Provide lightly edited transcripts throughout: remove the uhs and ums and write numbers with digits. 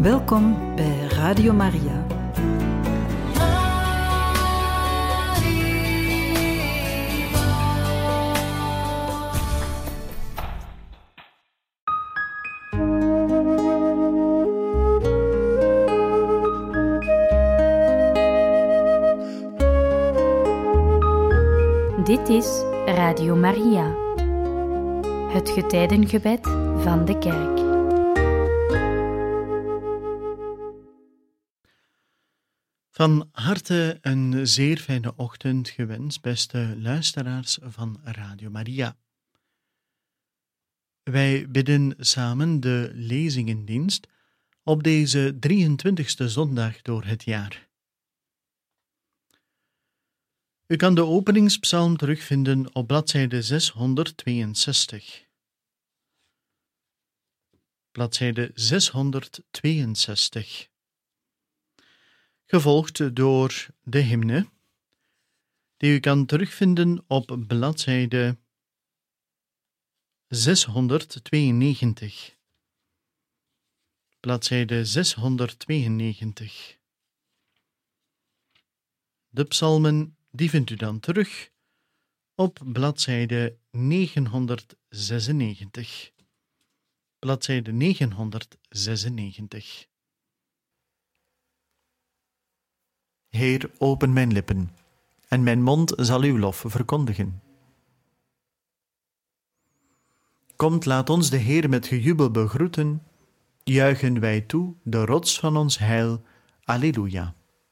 Welkom bij Radio Maria. Dit is Radio Maria, het getijdengebed van de Kerk. Van harte een zeer fijne ochtend gewenst, beste luisteraars van Radio Maria. Wij bidden samen de lezingendienst op deze 23e zondag door het jaar. U kan de openingspsalm terugvinden op bladzijde 662. Bladzijde 662. Gevolgd door de hymne, die u kan terugvinden op bladzijde 692. Bladzijde 692. De psalmen, die vindt u dan terug op bladzijde 996. Bladzijde 996. Heer, open mijn lippen, en mijn mond zal uw lof verkondigen. Komt, laat ons de Heer met gejubel begroeten, juichen wij toe, de rots van ons heil. Alleluia.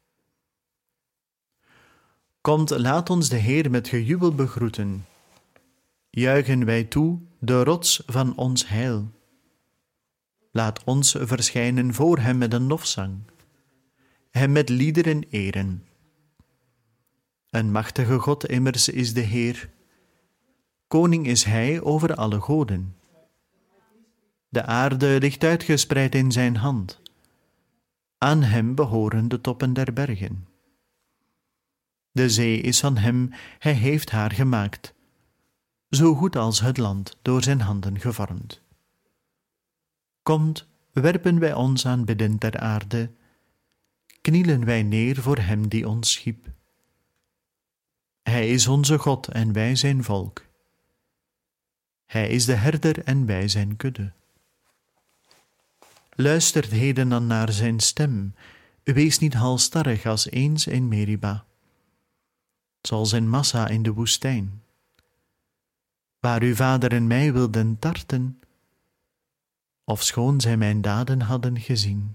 Komt, laat ons de Heer met gejubel begroeten, juichen wij toe, de rots van ons heil. Laat ons verschijnen voor hem met een lofzang, hem met liederen eren. Een machtige God immers is de Heer, koning is hij over alle goden. De aarde ligt uitgespreid in zijn hand, aan hem behoren de toppen der bergen. De zee is van hem, hij heeft haar gemaakt, zo goed als het land door zijn handen gevormd. Komt, werpen wij ons aanbiddend ter aarde, knielen wij neer voor hem die ons schiep. Hij is onze God en wij zijn volk. Hij is de herder en wij zijn kudde. Luistert heden dan naar zijn stem, wees niet halsstarrig als eens in Meriba, zoals in Massa in de woestijn, waar uw vader en mij wilden tarten, ofschoon zij mijn daden hadden gezien.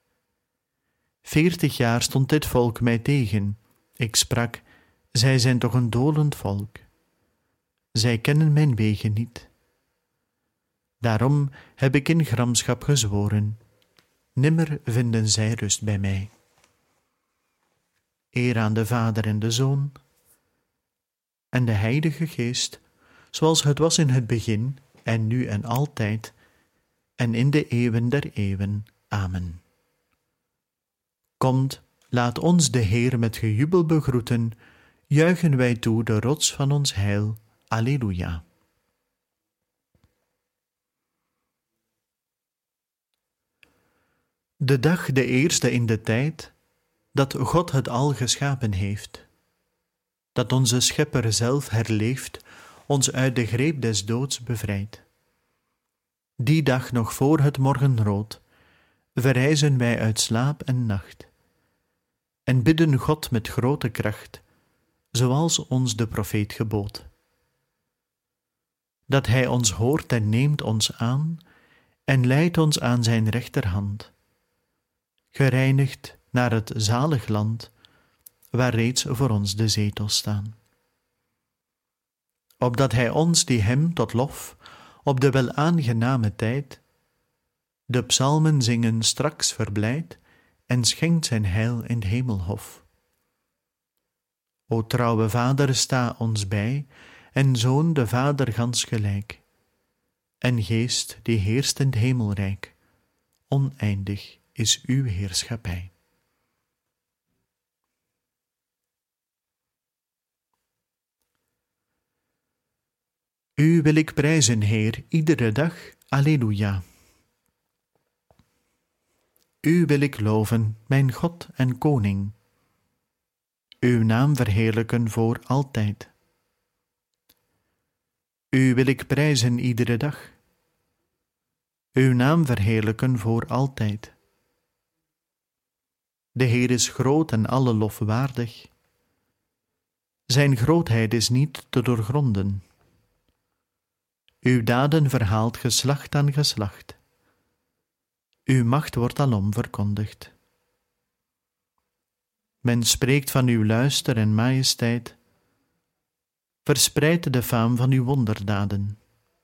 40 jaar stond dit volk mij tegen. Ik sprak, zij zijn toch een dolend volk. Zij kennen mijn wegen niet. Daarom heb ik in gramschap gezworen, nimmer vinden zij rust bij mij. Eer aan de Vader en de Zoon en de Heilige Geest, zoals het was in het begin, en nu en altijd, en in de eeuwen der eeuwen. Amen. Komt, laat ons de Heer met gejubel begroeten, juichen wij toe, de rots van ons heil. Alleluia. De dag, de eerste in de tijd, dat God het al geschapen heeft, dat onze Schepper zelf herleeft, ons uit de greep des doods bevrijdt. Die dag nog voor het morgenrood, verrijzen wij uit slaap en nacht, en bidden God met grote kracht, zoals ons de profeet gebood. Dat hij ons hoort en neemt ons aan, en leidt ons aan zijn rechterhand, gereinigd naar het zalig land, waar reeds voor ons de zetels staan. Opdat hij ons die hem tot lof, op de welaangename tijd, de psalmen zingen straks verblijd, en schenkt zijn heil in het hemelhof. O trouwe Vader, sta ons bij, en Zoon de Vader gans gelijk, en Geest die heerst in het hemelrijk, oneindig is uw heerschappij. U wil ik prijzen, Heer, iedere dag. Alleluia. U wil ik loven, mijn God en Koning. Uw naam verheerlijken voor altijd. U wil ik prijzen iedere dag. Uw naam verheerlijken voor altijd. De Heer is groot en alle lof waardig. Zijn grootheid is niet te doorgronden. Uw daden verhaalt geslacht aan geslacht. Uw macht wordt alom verkondigd. Men spreekt van uw luister en majesteit. Verspreid de faam van uw wonderdaden.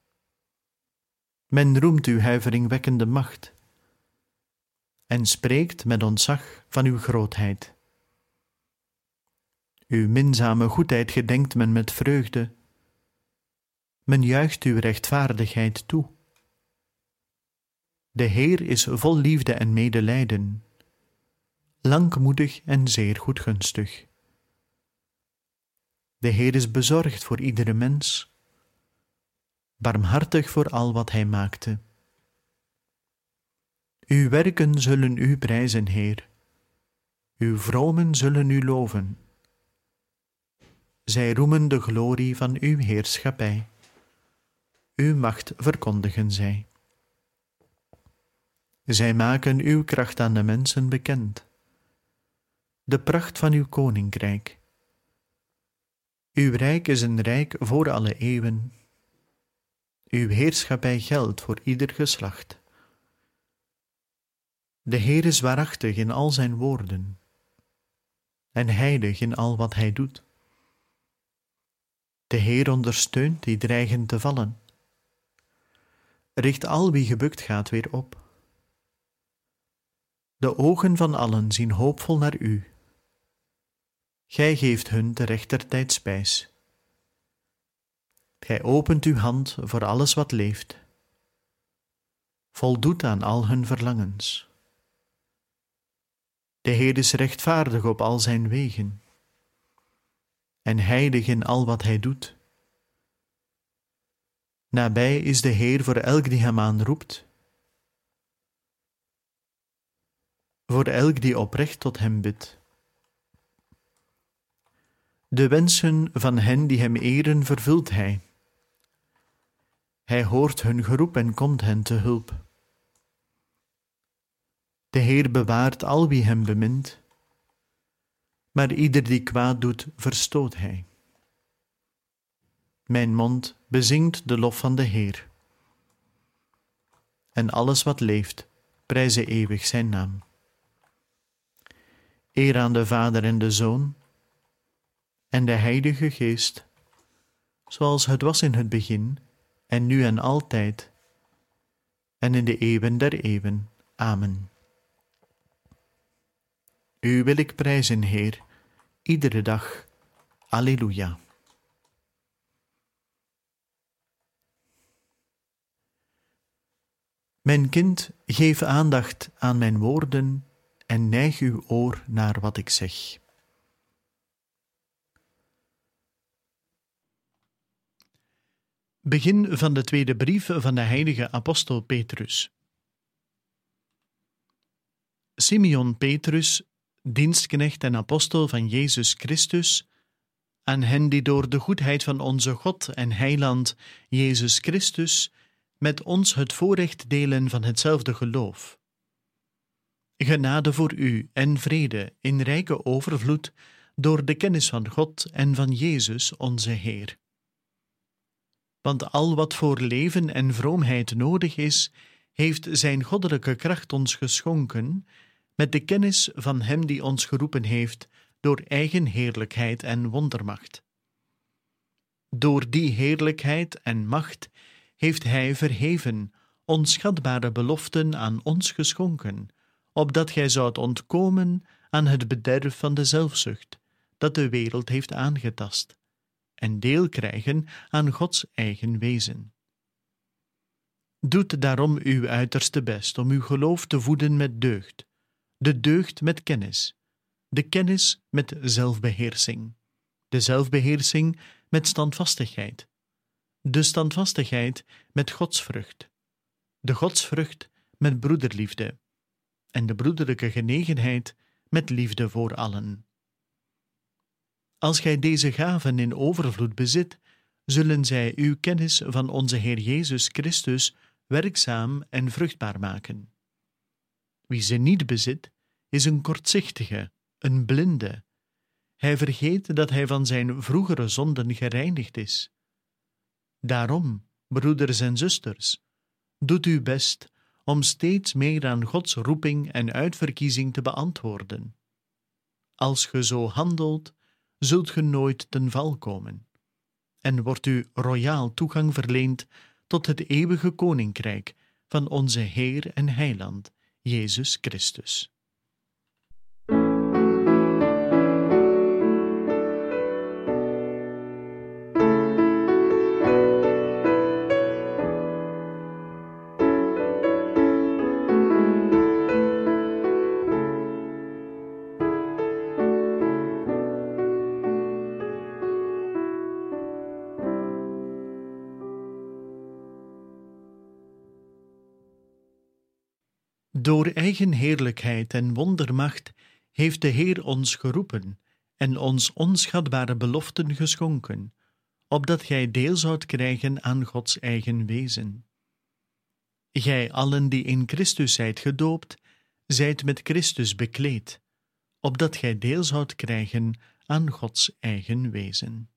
Men roemt uw huiveringwekkende macht en spreekt met ontzag van uw grootheid. Uw minzame goedheid gedenkt men met vreugde. Men juicht uw rechtvaardigheid toe. De Heer is vol liefde en medelijden, langmoedig en zeer goedgunstig. De Heer is bezorgd voor iedere mens, barmhartig voor al wat Hij maakte. Uw werken zullen u prijzen, Heer. Uw vromen zullen u loven. Zij roemen de glorie van uw heerschappij. Uw macht verkondigen zij. Zij maken uw kracht aan de mensen bekend. De pracht van uw koninkrijk. Uw rijk is een rijk voor alle eeuwen. Uw heerschappij geldt voor ieder geslacht. De Heer is waarachtig in al zijn woorden en heilig in al wat hij doet. De Heer ondersteunt die dreigen te vallen. Richt al wie gebukt gaat weer op. De ogen van allen zien hoopvol naar u. Gij geeft hun te rechtertijd spijs. Gij opent uw hand voor alles wat leeft. Voldoet aan al hun verlangens. De Heer is rechtvaardig op al zijn wegen en heilig in al wat hij doet. Nabij is de Heer voor elk die hem aanroept, voor elk die oprecht tot hem bidt. De wensen van hen die hem eren vervult hij. Hij hoort hun geroep en komt hen te hulp. De Heer bewaart al wie hem bemint, maar ieder die kwaad doet, verstoot hij. Mijn mond bezingt de lof van de Heer. En alles wat leeft, prijze eeuwig zijn naam. Eer aan de Vader en de Zoon en de Heilige Geest, zoals het was in het begin, en nu en altijd, en in de eeuwen der eeuwen. Amen. U wil ik prijzen, Heer, iedere dag. Alleluia. Mijn kind, geef aandacht aan mijn woorden en neig uw oor naar wat ik zeg. Begin van de tweede brief van de heilige apostel Petrus. Simeon Petrus, dienstknecht en apostel van Jezus Christus, aan hen die door de goedheid van onze God en Heiland Jezus Christus met ons het voorrecht delen van hetzelfde geloof. Genade voor u en vrede in rijke overvloed door de kennis van God en van Jezus onze Heer. Want al wat voor leven en vroomheid nodig is, heeft zijn goddelijke kracht ons geschonken, met de kennis van hem die ons geroepen heeft door eigen heerlijkheid en wondermacht. Door die heerlijkheid en macht heeft hij verheven, onschatbare beloften aan ons geschonken, opdat gij zoudt ontkomen aan het bederf van de zelfzucht, dat de wereld heeft aangetast, en deel krijgen aan Gods eigen wezen. Doet daarom uw uiterste best om uw geloof te voeden met deugd, de deugd met kennis, de kennis met zelfbeheersing, de zelfbeheersing met standvastigheid, de standvastigheid met godsvrucht, de godsvrucht met broederliefde, en de broederlijke genegenheid met liefde voor allen. Als gij deze gaven in overvloed bezit, zullen zij uw kennis van onze Heer Jezus Christus werkzaam en vruchtbaar maken. Wie ze niet bezit, is een kortzichtige, een blinde. Hij vergeet dat hij van zijn vroegere zonden gereinigd is. Daarom, broeders en zusters, doet uw best om steeds meer aan Gods roeping en uitverkiezing te beantwoorden. Als ge zo handelt, zult ge nooit ten val komen, en wordt u royaal toegang verleend tot het eeuwige koninkrijk van onze Heer en Heiland, Jezus Christus. Door eigen heerlijkheid en wondermacht heeft de Heer ons geroepen en ons onschatbare beloften geschonken, opdat gij deel zoudt krijgen aan Gods eigen wezen. Gij allen die in Christus zijt gedoopt, zijt met Christus bekleed, opdat gij deel zoudt krijgen aan Gods eigen wezen.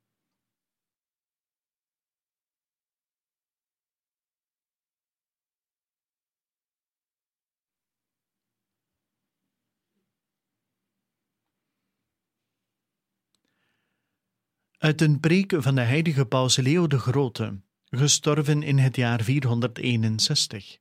Uit een preek van de heilige paus Leo de Grote, gestorven in het jaar 461.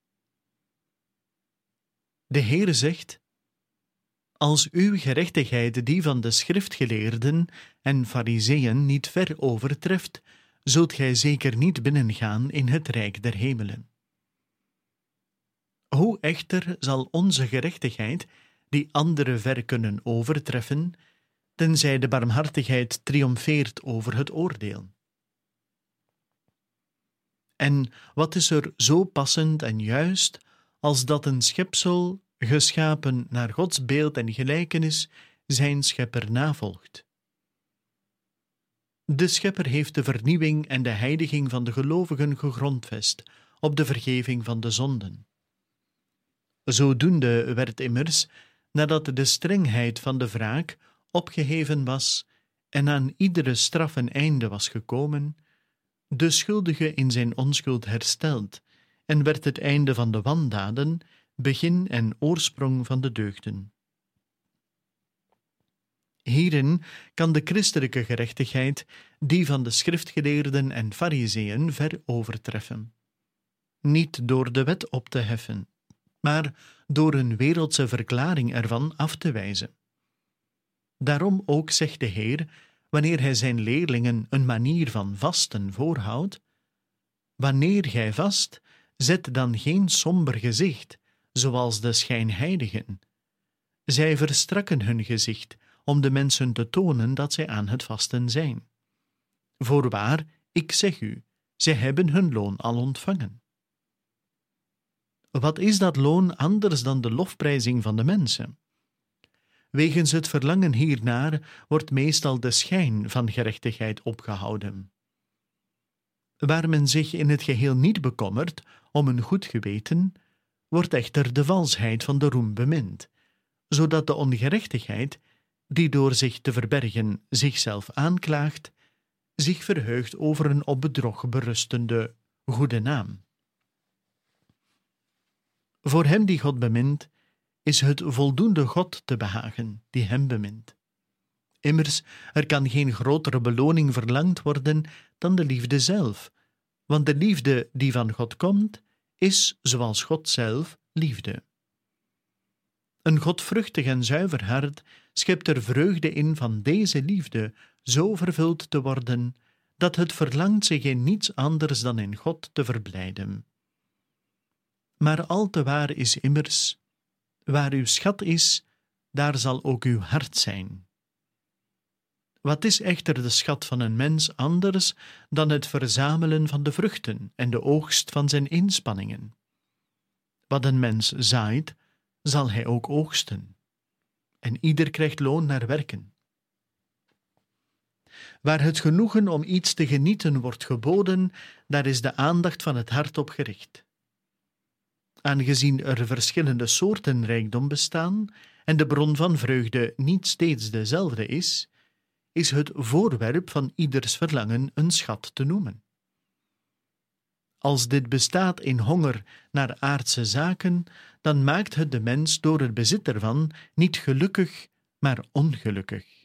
De Heer zegt: als uw gerechtigheid die van de schriftgeleerden en farizeeën niet ver overtreft, zult gij zeker niet binnengaan in het rijk der hemelen. Hoe echter zal onze gerechtigheid die anderen ver kunnen overtreffen, tenzij de barmhartigheid triomfeert over het oordeel? En wat is er zo passend en juist als dat een schepsel, geschapen naar Gods beeld en gelijkenis, zijn schepper navolgt? De schepper heeft de vernieuwing en de heiliging van de gelovigen gegrondvest op de vergeving van de zonden. Zodoende werd immers, nadat de strengheid van de wraak opgeheven was en aan iedere straf een einde was gekomen, de schuldige in zijn onschuld hersteld en werd het einde van de wandaden begin en oorsprong van de deugden. Hierin kan de christelijke gerechtigheid die van de schriftgeleerden en farizeeën ver overtreffen. Niet door de wet op te heffen, maar door een wereldse verklaring ervan af te wijzen. Daarom ook zegt de Heer, wanneer hij zijn leerlingen een manier van vasten voorhoudt: wanneer gij vast, zet dan geen somber gezicht, zoals de schijnheiligen. Zij verstrakken hun gezicht, om de mensen te tonen dat zij aan het vasten zijn. Voorwaar, ik zeg u, zij hebben hun loon al ontvangen. Wat is dat loon anders dan de lofprijzing van de mensen? Wegens het verlangen hiernaar wordt meestal de schijn van gerechtigheid opgehouden. Waar men zich in het geheel niet bekommert om een goed geweten, wordt echter de valsheid van de roem bemind, zodat de ongerechtigheid, die door zich te verbergen zichzelf aanklaagt, zich verheugt over een op bedrog berustende goede naam. Voor hem die God bemint, is het voldoende God te behagen die hem bemint. Immers, er kan geen grotere beloning verlangd worden dan de liefde zelf, want de liefde die van God komt, is, zoals God zelf, liefde. Een godvruchtig en zuiver hart schept er vreugde in van deze liefde zo vervuld te worden, dat het verlangt zich in niets anders dan in God te verblijden. Maar al te waar is immers: waar uw schat is, daar zal ook uw hart zijn. Wat is echter de schat van een mens anders dan het verzamelen van de vruchten en de oogst van zijn inspanningen? Wat een mens zaait, zal hij ook oogsten. En ieder krijgt loon naar werken. Waar het genoegen om iets te genieten wordt geboden, daar is de aandacht van het hart op gericht. Aangezien er verschillende soorten rijkdom bestaan en de bron van vreugde niet steeds dezelfde is het voorwerp van ieders verlangen een schat te noemen. Als dit bestaat in honger naar aardse zaken, dan maakt het de mens door het bezit ervan niet gelukkig, maar ongelukkig.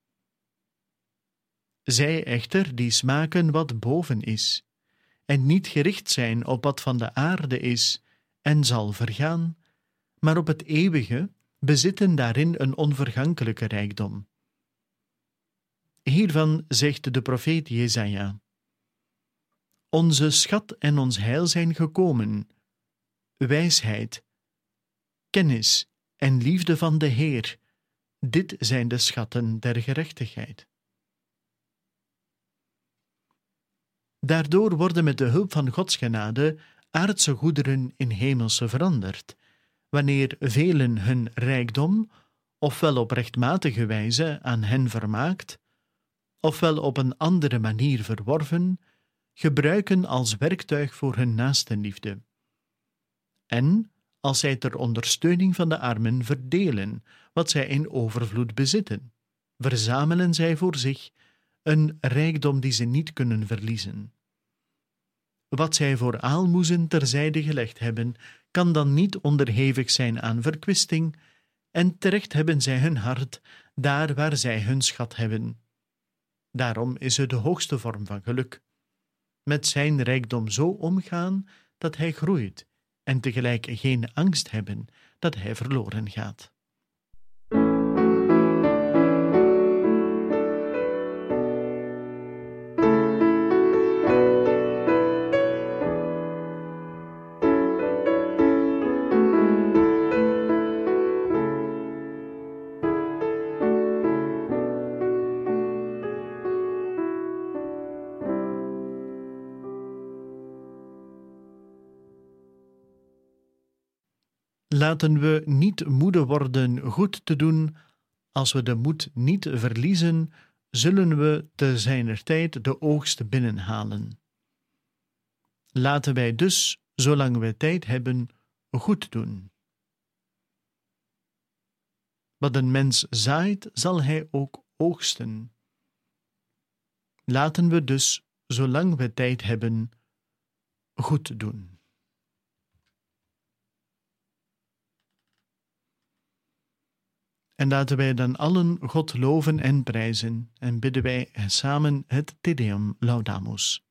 Zij echter die smaken wat boven is, en niet gericht zijn op wat van de aarde is en zal vergaan, maar op het eeuwige, bezitten daarin een onvergankelijke rijkdom. Hiervan zegt de profeet Jesaja: Onze schat en ons heil zijn gekomen, wijsheid, kennis en liefde van de Heer, dit zijn de schatten der gerechtigheid. Daardoor worden met de hulp van Gods genade aardse goederen in hemelse veranderd, wanneer velen hun rijkdom, ofwel op rechtmatige wijze aan hen vermaakt, ofwel op een andere manier verworven, gebruiken als werktuig voor hun naastenliefde. En, als zij ter ondersteuning van de armen verdelen wat zij in overvloed bezitten, verzamelen zij voor zich een rijkdom die ze niet kunnen verliezen. Wat zij voor aalmoezen terzijde gelegd hebben, kan dan niet onderhevig zijn aan verkwisting, en terecht hebben zij hun hart daar waar zij hun schat hebben. Daarom is het de hoogste vorm van geluk. Met zijn rijkdom zo omgaan dat hij groeit, en tegelijk geen angst hebben dat hij verloren gaat. Laten we niet moede worden goed te doen. Als we de moed niet verliezen, zullen we te zijner tijd de oogst binnenhalen. Laten wij dus, zolang we tijd hebben, goed doen. Wat een mens zaait, zal hij ook oogsten. Laten we dus, zolang we tijd hebben, goed doen. En laten wij dan allen God loven en prijzen en bidden wij samen het Te Deum Laudamus.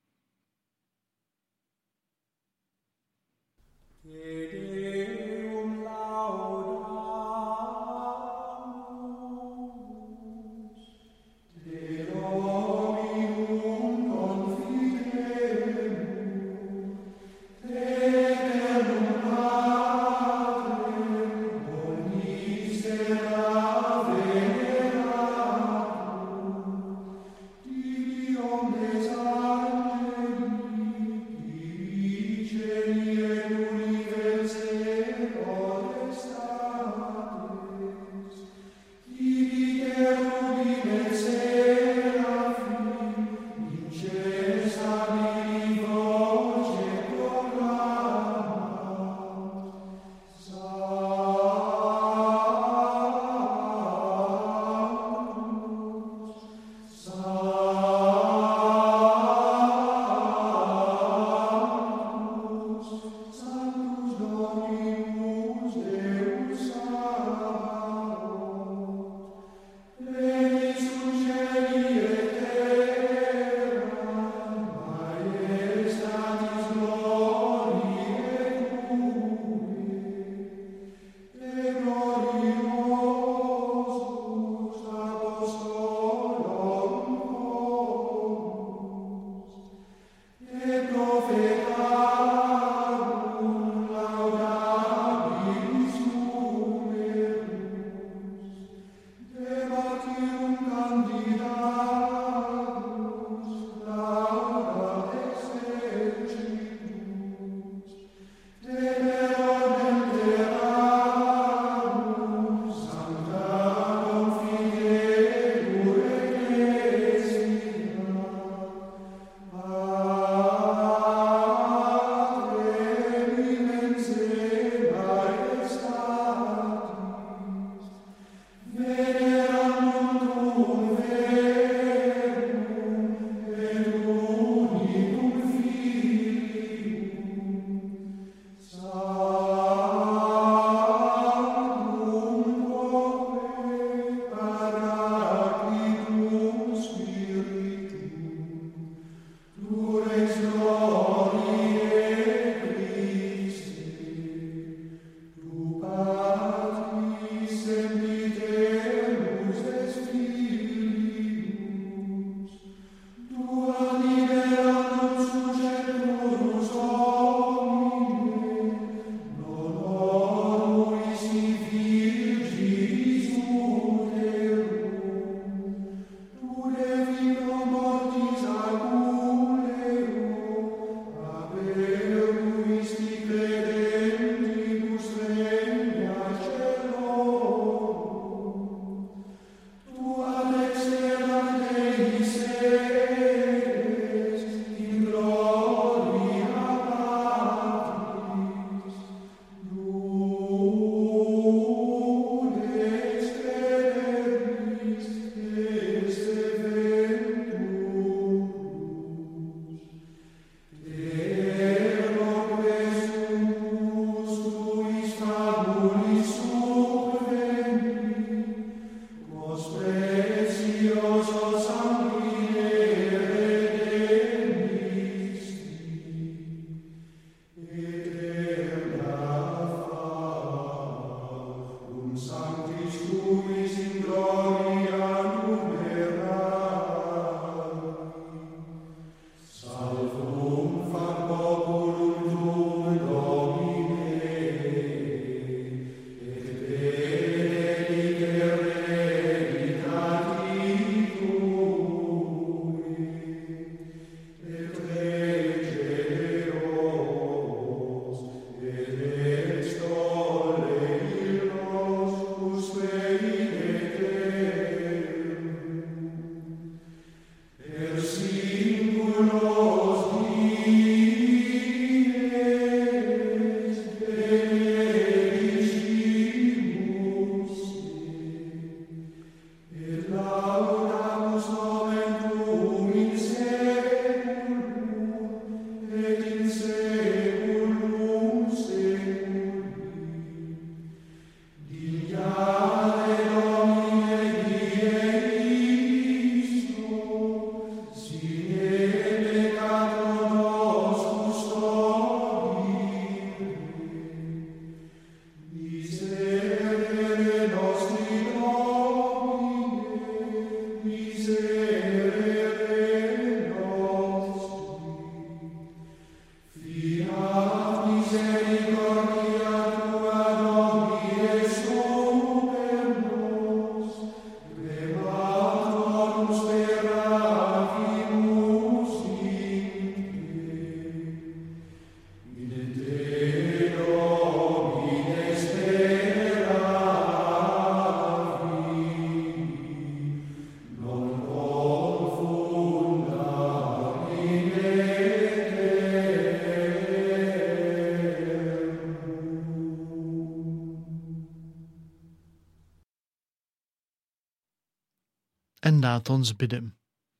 En laat ons bidden.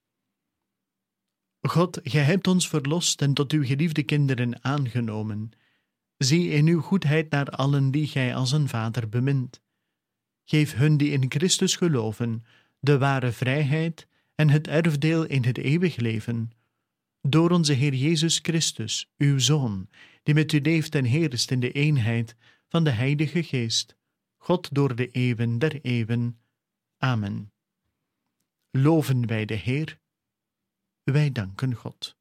God, gij hebt ons verlost en tot uw geliefde kinderen aangenomen. Zie in uw goedheid naar allen die gij als een vader bemint. Geef hun die in Christus geloven de ware vrijheid en het erfdeel in het eeuwig leven. Door onze Heer Jezus Christus, uw Zoon, die met u leeft en heerst in de eenheid van de Heilige Geest, God door de eeuwen der eeuwen. Amen. Loven wij de Heer. Wij danken God.